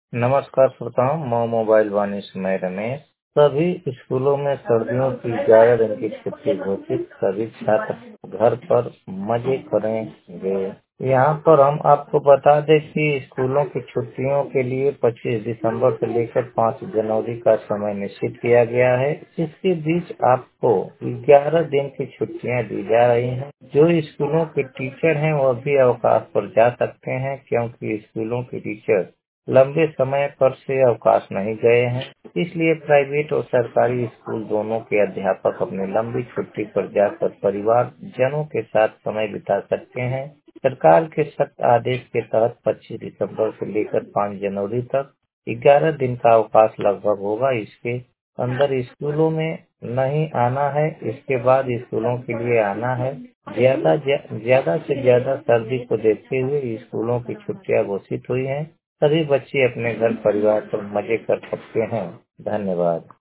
नमस्कार श्रोताओं, मैं मोबाइल वाणी समय रमेश। सभी स्कूलों में सर्दियों की 11 दिन की छुट्टी घोषित। सभी छात्र घर पर मजे करेंगे। यहाँ पर हम आपको बता दें कि स्कूलों की छुट्टियों के लिए 25 दिसंबर से लेकर 5 जनवरी का समय निश्चित किया गया है। इसके बीच आपको 11 दिन की छुट्टियां दी जा रही हैं। जो स्कूलों के टीचर हैं वह भी अवकाश पर जा सकते हैं, क्योंकि स्कूलों के टीचर लंबे समय पर से अवकाश नहीं गए हैं। इसलिए प्राइवेट और सरकारी स्कूल दोनों के अध्यापक अपनी लंबी छुट्टी पर जाकर परिवार जनों के साथ समय बिता सकते हैं। सरकार के सख्त आदेश के तहत 25 दिसंबर से लेकर 5 जनवरी तक 11 दिन का अवकाश लगभग होगा। इसके अंदर स्कूलों में नहीं आना है, इसके बाद स्कूलों के लिए आना है। ज्यादा से ज्यादा सर्दी को देखते हुए स्कूलों की छुट्टियां घोषित हुई हैं। सभी बच्चे अपने घर परिवार पर मजे कर सकते हैं। धन्यवाद।